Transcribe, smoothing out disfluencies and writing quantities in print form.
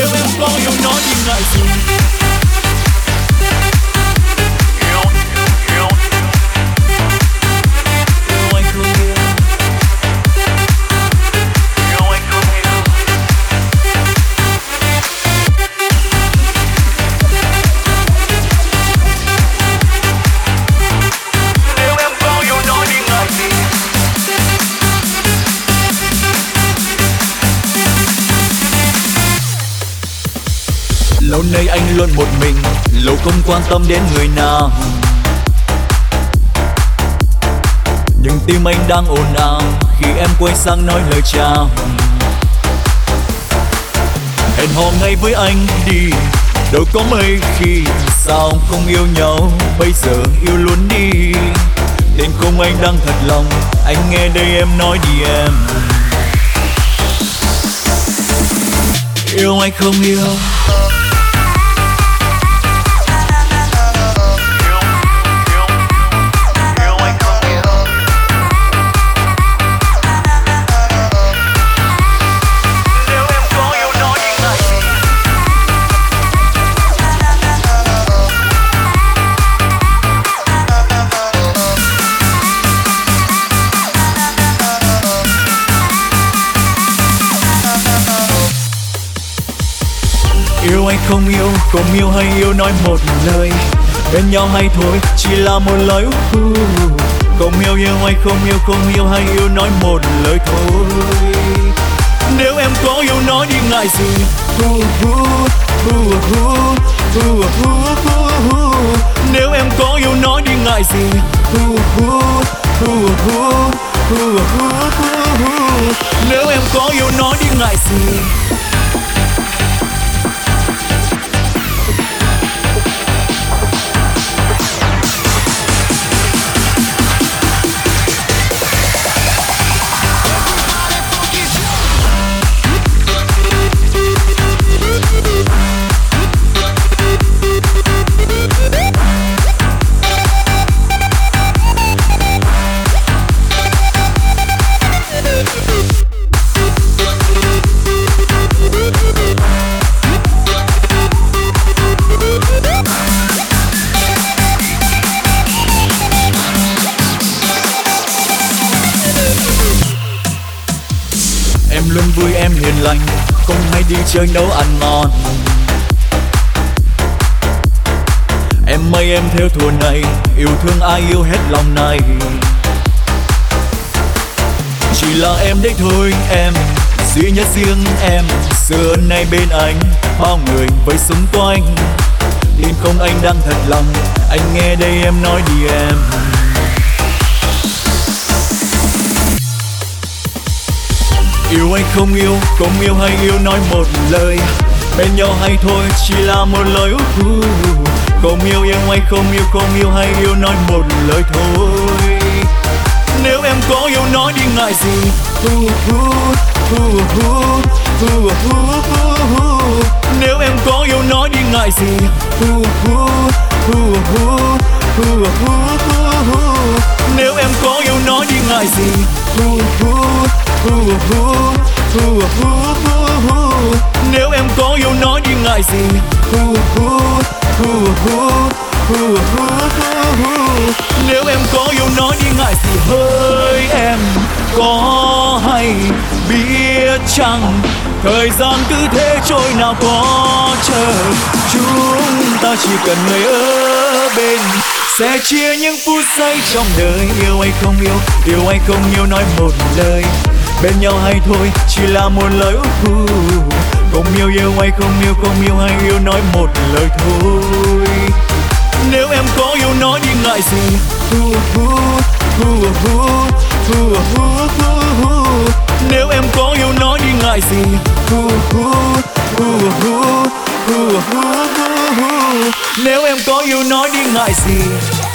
Nếu em có yêu nói đi ngại gì. Lâu nay anh luôn một mình, lâu không quan tâm đến người nào. Nhưng tim anh đang ồn ào khi em quay sang nói lời chào. Hẹn hò ngay với anh đi, đâu có mấy khi. Sao không yêu nhau, bây giờ yêu luôn đi. Tên không anh đang thật lòng, anh nghe đây em nói đi em. Yêu anh không yêu. Yêu hay không yêu hay yêu nói một lời. Bên nhau hay thôi, chỉ là một lời. Không yêu hay không yêu hay yêu nói một lời thôi. Nếu em có yêu nói đi ngại gì. Nếu em có yêu nói đi ngại gì. Nếu em có yêu nói đi ngại gì. Em luôn vui em hiền lành, không hay đi chơi nấu ăn ngon. Em mây em theo thùa này, yêu thương ai yêu hết lòng này. Chỉ là em đấy thôi em, duy nhất riêng em. Xưa nay bên anh, bao người vây xung quanh. Tin không anh đang thật lòng, anh nghe đây em nói đi em. Yêu hay không yêu hay yêu nói một lời. Bên nhau hay thôi, chỉ là một lời. Không yêu hay không yêu hay yêu nói một lời thôi. Nếu em có yêu nói đi ngại gì. Nếu em có yêu nói đi ngại gì. Nếu em có yêu nói đi ngại gì. Nếu em có yêu nói đi ngại gì. Nếu em có yêu nói đi ngại gì. Hỡi em có hay biết chăng, thời gian cứ thế trôi nào có chờ. Chúng ta chỉ cần người ở bên, sẽ chia những phút giây trong đời. Yêu hay không yêu hay không yêu nói một lời. Bên nhau hay thôi, chỉ là một lời. Không yêu hay không yêu hay yêu nói một lời thôi. Nếu em có yêu nói đi ngại gì. Nếu em có yêu nói đi ngại gì. Nếu em có yêu nói đi ngại gì.